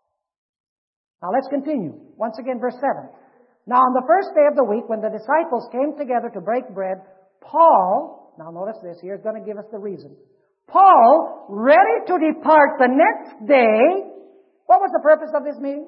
Now let's continue. Once again, verse seven. Now on the first day of the week, when the disciples came together to break bread, Paul, now notice this, here's going to give us the reason. Paul, ready to depart the next day, what was the purpose of this meeting?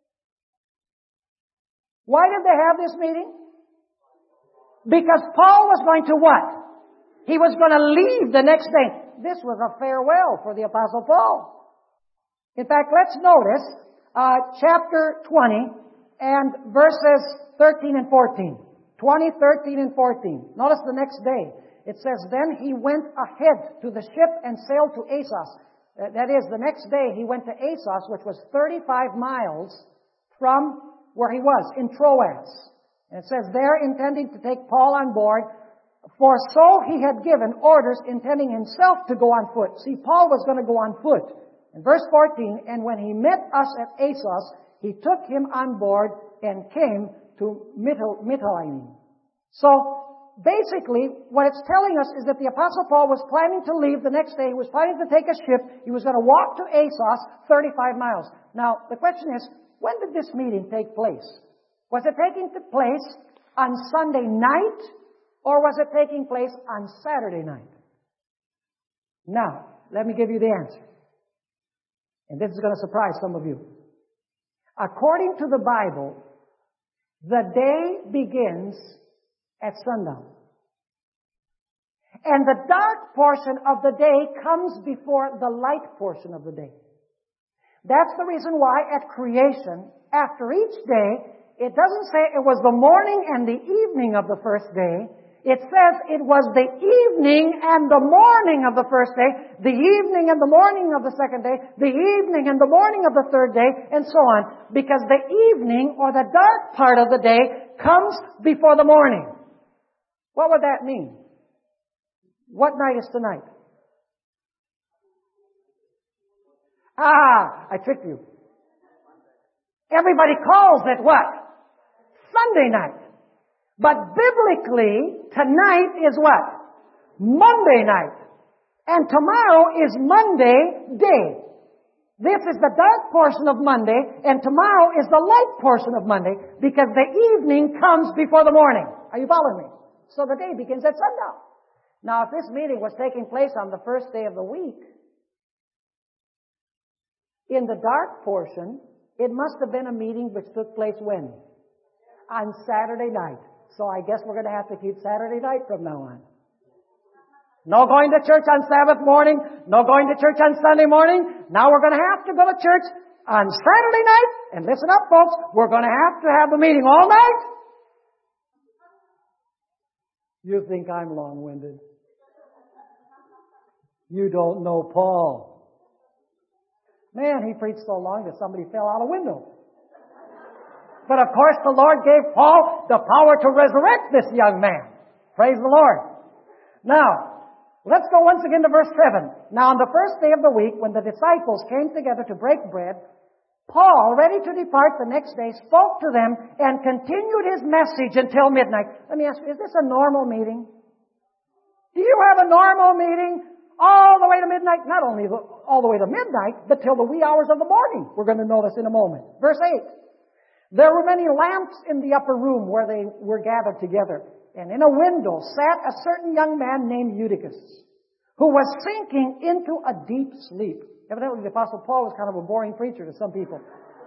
Why did they have this meeting? Because Paul was going to what? He was going to leave the next day. This was a farewell for the Apostle Paul. In fact, let's notice uh, chapter twenty and verses thirteen and fourteen. twenty, thirteen, and fourteen. Notice the next day. It says, then he went ahead to the ship and sailed to Assos. Uh, that is, the next day he went to Assos, which was thirty-five miles from where he was, in Troas. And it says there, intending to take Paul on board, for so he had given orders, intending himself to go on foot. See, Paul was going to go on foot. In verse fourteen, and when he met us at Assos, he took him on board and came to Mytilene. So, basically, what it's telling us is that the Apostle Paul was planning to leave the next day. He was planning to take a ship. He was going to walk to Assos, thirty-five miles. Now, the question is, when did this meeting take place? Was it taking place on Sunday night, or was it taking place on Saturday night? Now, let me give you the answer. And this is going to surprise some of you. According to the Bible, the day begins at sundown. And the dark portion of the day comes before the light portion of the day. That's the reason why at creation, after each day, it doesn't say it was the morning and the evening of the first day. It says it was the evening and the morning of the first day, the evening and the morning of the second day, the evening and the morning of the third day, and so on. Because the evening, or the dark part of the day, comes before the morning. What would that mean? What night is tonight? Ah, I tricked you. Everybody calls it what? Sunday night. But biblically, tonight is what? Monday night. And tomorrow is Monday day. This is the dark portion of Monday, and tomorrow is the light portion of Monday, because the evening comes before the morning. Are you following me? So the day begins at sundown. Now, if this meeting was taking place on the first day of the week, in the dark portion, it must have been a meeting which took place when? On Saturday night. So I guess we're going to have to keep Saturday night from now on. No going to church on Sabbath morning. No going to church on Sunday morning. Now we're going to have to go to church on Saturday night. And listen up, folks. We're going to have to have the meeting all night. You think I'm long-winded. You don't know Paul. Man, he preached so long that somebody fell out a window. But of course the Lord gave Paul the power to resurrect this young man. Praise the Lord. Now, let's go once again to verse seven. Now on the first day of the week, when the disciples came together to break bread, Paul, ready to depart the next day, spoke to them and continued his message until midnight. Let me ask you, is this a normal meeting? Do you have a normal meeting all the way to midnight? Not only the, all the way to midnight, but till the wee hours of the morning. We're going to notice in a moment. Verse eight. There were many lamps in the upper room where they were gathered together. And in a window sat a certain young man named Eutychus, who was sinking into a deep sleep. Evidently the Apostle Paul was kind of a boring preacher to some people.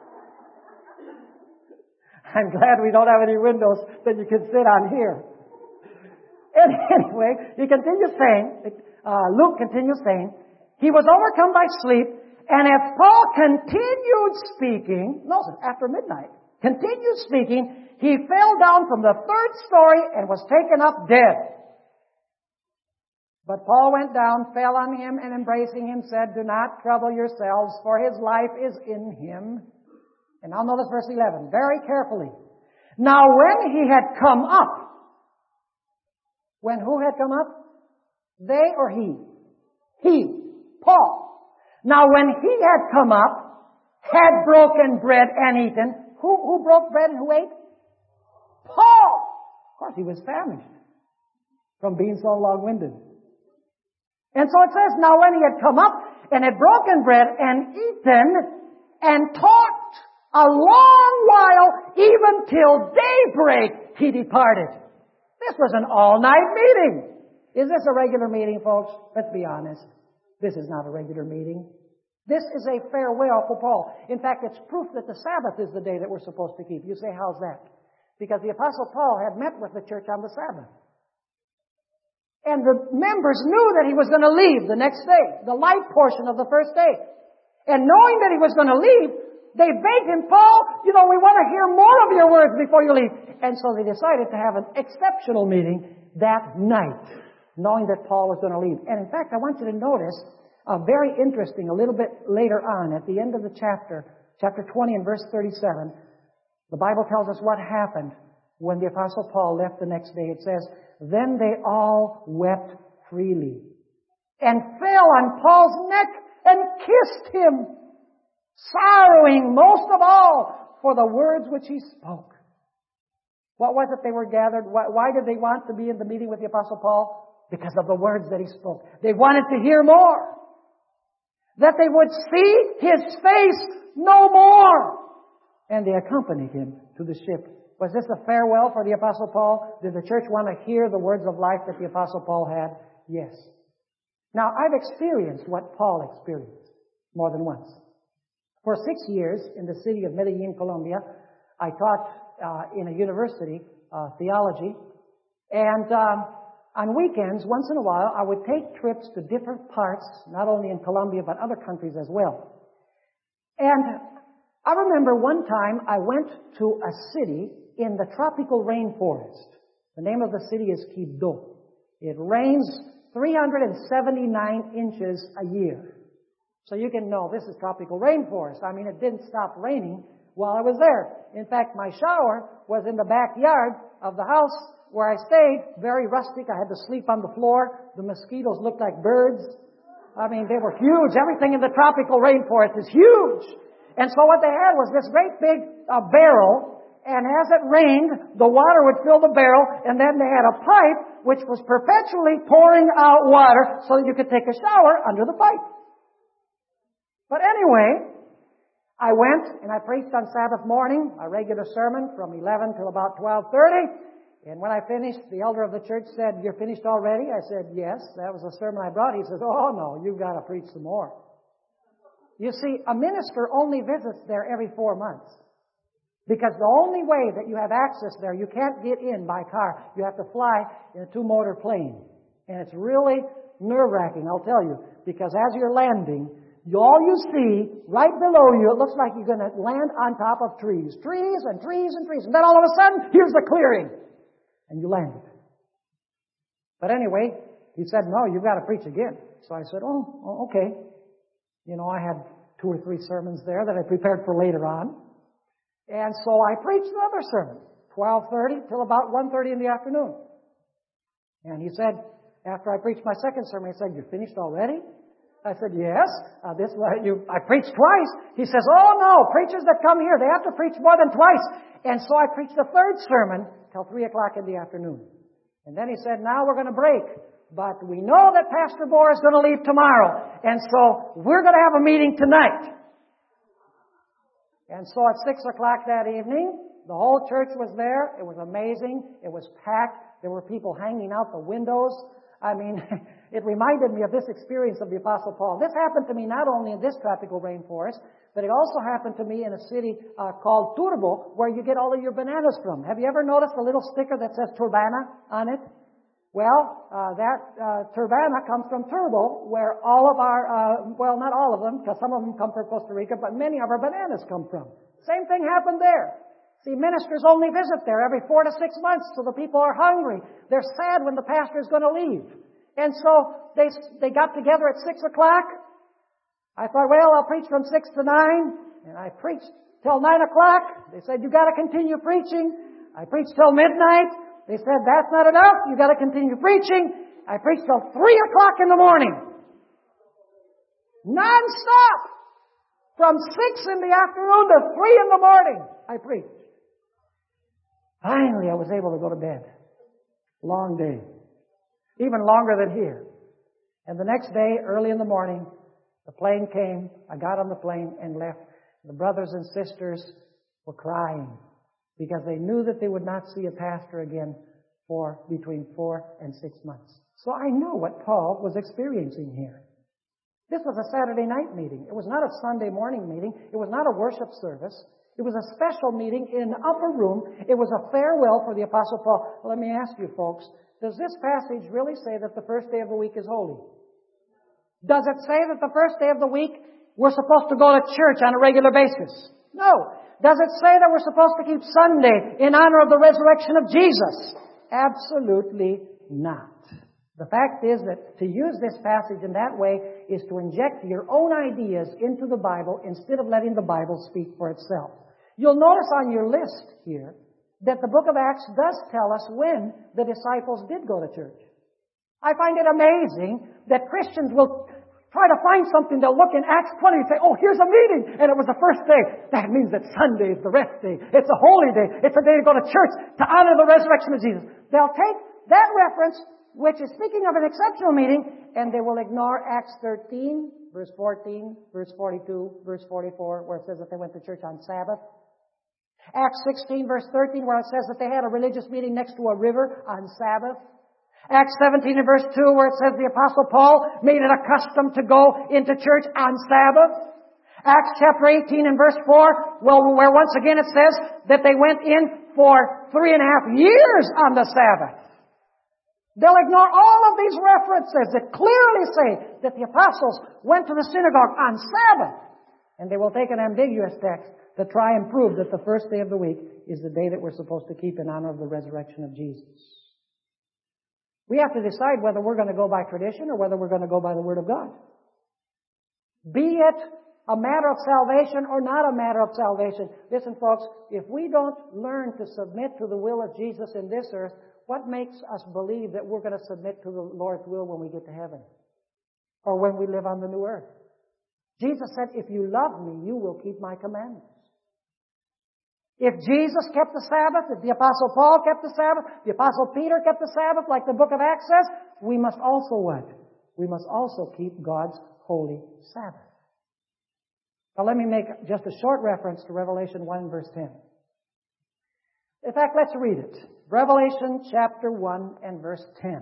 I'm glad we don't have any windows that you can sit on here. And anyway, he continues saying, uh, Luke continues saying, he was overcome by sleep, and as Paul continued speaking, notice, after midnight, continued speaking, he fell down from the third story and was taken up dead. But Paul went down, fell on him, and embracing him said, do not trouble yourselves, for his life is in him. And now notice verse eleven, very carefully. Now when he had come up, when who had come up? They or he? He, Paul. Now when he had come up, had broken bread and eaten, Who, who broke bread and who ate? Paul. Of course, he was famished from being so long-winded. And so it says, now when he had come up and had broken bread and eaten and taught a long while, even till daybreak, he departed. This was an all-night meeting. Is this a regular meeting, folks? Let's be honest. This is not a regular meeting. This is a farewell for Paul. In fact, it's proof that the Sabbath is the day that we're supposed to keep. You say, how's that? Because the Apostle Paul had met with the church on the Sabbath. And the members knew that he was going to leave the next day, the light portion of the first day. And knowing that he was going to leave, they begged him, Paul, you know, we want to hear more of your words before you leave. And so they decided to have an exceptional meeting that night, knowing that Paul was going to leave. And in fact, I want you to notice, Uh, very interesting, a little bit later on, at the end of the chapter, chapter twenty and verse thirty-seven, the Bible tells us what happened when the Apostle Paul left the next day. It says, then they all wept freely and fell on Paul's neck and kissed him, sorrowing most of all for the words which he spoke. What was it they were gathered? Why, why did they want to be in the meeting with the Apostle Paul? Because of the words that he spoke. They wanted to hear more. That they would see his face no more. And they accompanied him to the ship. Was this a farewell for the Apostle Paul? Did the church want to hear the words of life that the Apostle Paul had? Yes. Now, I've experienced what Paul experienced more than once. For six years in the city of Medellin, Colombia, I taught uh, in a university, uh, theology. And um, on weekends, once in a while, I would take trips to different parts, not only in Colombia, but other countries as well. And I remember one time I went to a city in the tropical rainforest. The name of the city is Quibdó. It rains three hundred seventy-nine inches a year. So you can know this is tropical rainforest. I mean, it didn't stop raining while I was there. In fact, my shower was in the backyard of the house where I stayed, very rustic. I had to sleep on the floor. The mosquitoes looked like birds. I mean, they were huge. Everything in the tropical rainforest is huge. And so what they had was this great big uh, barrel, and as it rained, the water would fill the barrel, and then they had a pipe which was perpetually pouring out water so that you could take a shower under the pipe. But anyway, I went and I preached on Sabbath morning, a regular sermon from eleven till about twelve thirty. And when I finished, the elder of the church said, "You're finished already?" I said, "Yes, that was the sermon I brought." He says, "Oh no, you've got to preach some more." You see, a minister only visits there every four months. Because the only way that you have access there, you can't get in by car. You have to fly in a two-motor plane. And it's really nerve-wracking, I'll tell you. Because as you're landing, you, all you see right below you, it looks like you're going to land on top of trees. Trees and trees and trees. And then all of a sudden, here's the clearing. And you landed. But anyway, he said, "No, you've got to preach again." So I said, oh, okay. You know, I had two or three sermons there that I prepared for later on. And so I preached another sermon, twelve thirty till about one thirty in the afternoon. And he said, after I preached my second sermon, he said, "You're finished already?" I said, "Yes. Uh, this you, I preached twice." He says, "Oh no, preachers that come here, they have to preach more than twice." And so I preached the third sermon till three o'clock in the afternoon. And then he said, "Now we're going to break. But we know that Pastor Bohr is going to leave tomorrow. And so we're going to have a meeting tonight." And so at six o'clock that evening, the whole church was there. It was amazing. It was packed. There were people hanging out the windows. I mean, it reminded me of this experience of the Apostle Paul. This happened to me not only in this tropical rainforest, but it also happened to me in a city uh, called Turbo, where you get all of your bananas from. Have you ever noticed a little sticker that says Turbana on it? Well, uh, that uh, Turbana comes from Turbo, where all of our, uh, well, not all of them, because some of them come from Costa Rica, but many of our bananas come from. Same thing happened there. See, ministers only visit there every four to six months, so the people are hungry. They're sad when the pastor is going to leave. And so they they got together at six o'clock. I thought, well, I'll preach from six to nine, and I preached till nine o'clock. They said, "You got to continue preaching." I preached till midnight. They said, "That's not enough. You got to continue preaching." I preached till three o'clock in the morning. Non-stop. From six in the afternoon to three in the morning, I preached. Finally, I was able to go to bed. Long day. Even longer than here. And the next day, early in the morning, the plane came. I got on the plane and left. The brothers and sisters were crying, because they knew that they would not see a pastor again for between four and six months. So I know what Paul was experiencing here. This was a Saturday night meeting. It was not a Sunday morning meeting. It was not a worship service. It was a special meeting in the upper room. It was a farewell for the Apostle Paul. Let me ask you folks, does this passage really say that the first day of the week is holy? Does it say that the first day of the week we're supposed to go to church on a regular basis? No. Does it say that we're supposed to keep Sunday in honor of the resurrection of Jesus? Absolutely not. The fact is that to use this passage in that way is to inject your own ideas into the Bible instead of letting the Bible speak for itself. You'll notice on your list here that the book of Acts does tell us when the disciples did go to church. I find it amazing that Christians will try to find something. They'll look in Acts twenty and say, "Oh, here's a meeting, and it was the first day." That means that Sunday is the rest day. It's a holy day. It's a day to go to church to honor the resurrection of Jesus. They'll take that reference, which is speaking of an exceptional meeting, and they will ignore Acts thirteen, verse fourteen, verse forty-two, verse forty-four, where it says that they went to church on Sabbath. Acts sixteen, verse thirteen, where it says that they had a religious meeting next to a river on Sabbath. Acts seventeen and verse two, where it says the Apostle Paul made it a custom to go into church on Sabbath. Acts chapter eighteen and verse four, well, where once again it says that they went in for three and a half years on the Sabbath. They'll ignore all of these references that clearly say that the apostles went to the synagogue on Sabbath. And they will take an ambiguous text to try and prove that the first day of the week is the day that we're supposed to keep in honor of the resurrection of Jesus. We have to decide whether we're going to go by tradition or whether we're going to go by the Word of God. Be it a matter of salvation or not a matter of salvation. Listen, folks, if we don't learn to submit to the will of Jesus in this earth, what makes us believe that we're going to submit to the Lord's will when we get to heaven? Or when we live on the new earth? Jesus said, if you love me, you will keep my commandments. If Jesus kept the Sabbath, if the Apostle Paul kept the Sabbath, the Apostle Peter kept the Sabbath, like the book of Acts says, we must also what? We must also keep God's holy Sabbath. Now let me make just a short reference to Revelation one verse ten. In fact, let's read it. Revelation chapter one and verse ten.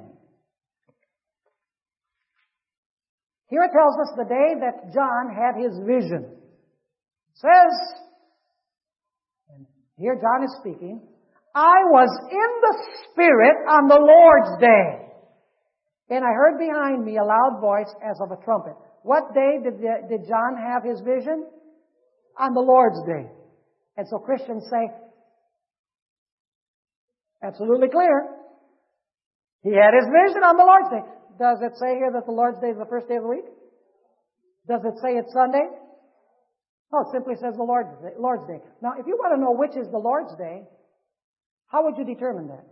Here it tells us the day that John had his vision. It says, and here John is speaking, I was in the Spirit on the Lord's day, and I heard behind me a loud voice as of a trumpet. What day did, the, did John have his vision? On the Lord's day. And so Christians say, absolutely clear, he had his vision on the Lord's day. Does it say here that the Lord's Day is the first day of the week? Does it say it's Sunday? No, it simply says the Lord's Day. Lord's Day. Now, if you want to know which is the Lord's Day, how would you determine that?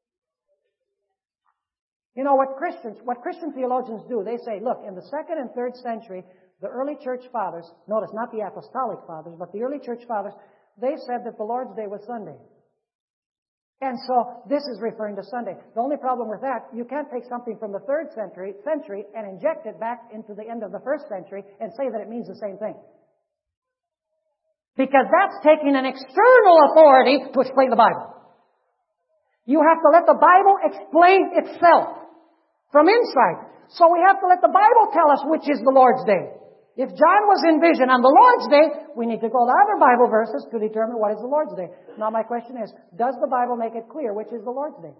You know, what Christians, what Christian theologians do, they say, look, in the second and third century, the early church fathers, notice not the apostolic fathers, but the early church fathers, they said that the Lord's Day was Sunday. And so, this is referring to Sunday. The only problem with that, you can't take something from the third century, century and inject it back into the end of the first century and say that it means the same thing. Because that's taking an external authority to explain the Bible. You have to let the Bible explain itself from inside. So we have to let the Bible tell us which is the Lord's Day. If John was in vision on the Lord's Day, we need to go to other Bible verses to determine what is the Lord's Day. Now my question is, does the Bible make it clear which is the Lord's Day?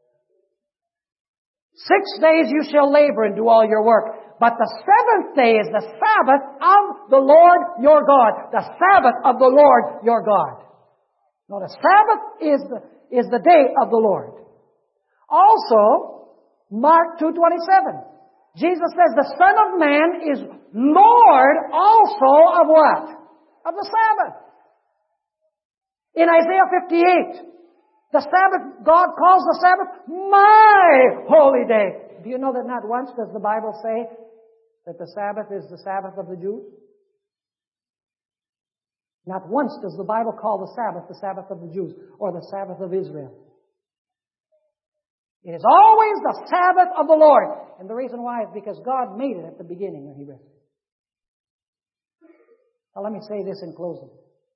Six days you shall labor and do all your work, but the seventh day is the Sabbath of the Lord your God. The Sabbath of the Lord your God. Now the Sabbath is the, is the day of the Lord. Also, Mark two twenty-seven. Jesus says the Son of Man is Lord also of what? Of the Sabbath. In Isaiah fifty-eight, the Sabbath, God calls the Sabbath my holy day. Do you know that not once does the Bible say that the Sabbath is the Sabbath of the Jews? Not once does the Bible call the Sabbath the Sabbath of the Jews or the Sabbath of Israel. It is always the Sabbath of the Lord. And the reason why is because God made it at the beginning when He rested. Now let me say this in closing.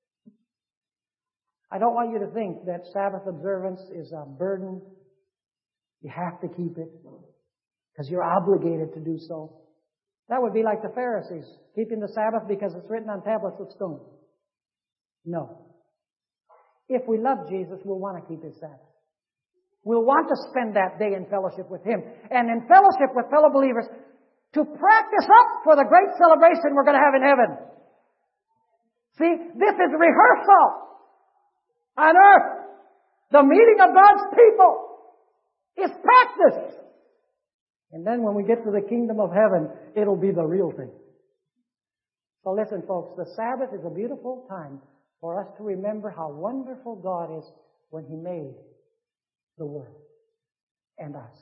I don't want you to think that Sabbath observance is a burden. You have to keep it because you're obligated to do so. That would be like the Pharisees, keeping the Sabbath because it's written on tablets of stone. No. If we love Jesus, we'll want to keep His Sabbath. We'll want to spend that day in fellowship with Him and in fellowship with fellow believers to practice up for the great celebration we're going to have in heaven. See, this is rehearsal on earth. The meeting of God's people is practice. And then when we get to the kingdom of heaven, it'll be the real thing. So listen, folks, the Sabbath is a beautiful time for us to remember how wonderful God is when He made the world and us.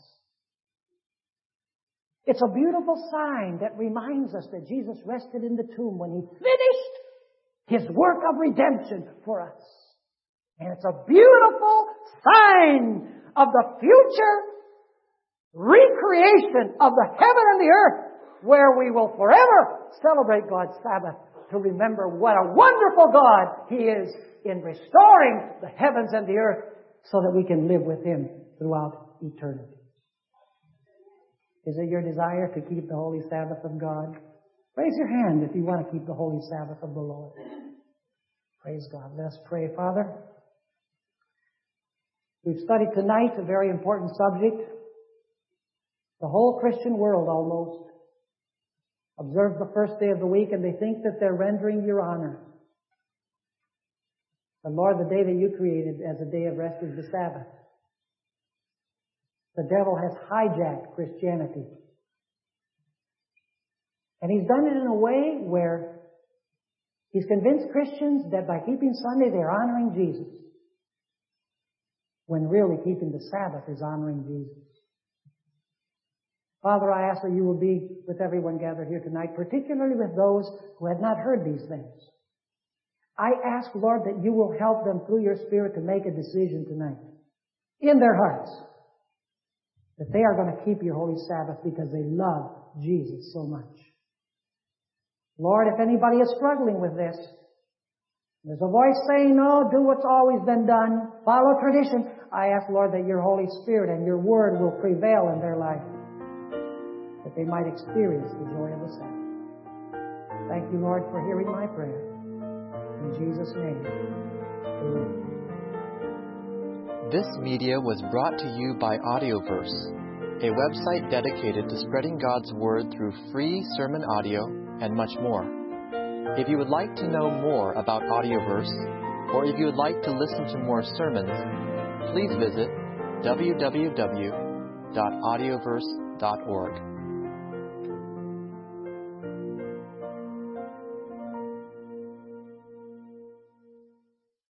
It's a beautiful sign that reminds us that Jesus rested in the tomb when He finished His work of redemption for us. And it's a beautiful sign of the future recreation of the heaven and the earth, where we will forever celebrate God's Sabbath to remember what a wonderful God He is in restoring the heavens and the earth so that we can live with Him throughout eternity. Is it your desire to keep the holy Sabbath of God? Raise your hand if you want to keep the holy Sabbath of the Lord. Praise God. Let us pray. Father, we've studied tonight a very important subject. The whole Christian world almost observe the first day of the week and they think that they're rendering you honor. But Lord, the day that you created as a day of rest is the Sabbath. The devil has hijacked Christianity. And he's done it in a way where he's convinced Christians that by keeping Sunday they're honoring Jesus, when really keeping the Sabbath is honoring Jesus. Father, I ask that you will be with everyone gathered here tonight, particularly with those who had not heard these things. I ask, Lord, that you will help them through your Spirit to make a decision tonight in their hearts that they are going to keep your holy Sabbath because they love Jesus so much. Lord, if anybody is struggling with this, there's a voice saying, no, do what's always been done, follow tradition. I ask, Lord, that your Holy Spirit and your Word will prevail in their life, that they might experience the joy of the Sabbath. Thank you, Lord, for hearing my prayer. In Jesus' name, amen. This media was brought to you by Audioverse, a website dedicated to spreading God's Word through free sermon audio and much more. If you would like to know more about Audioverse, or if you would like to listen to more sermons, please visit w w w dot audioverse dot org.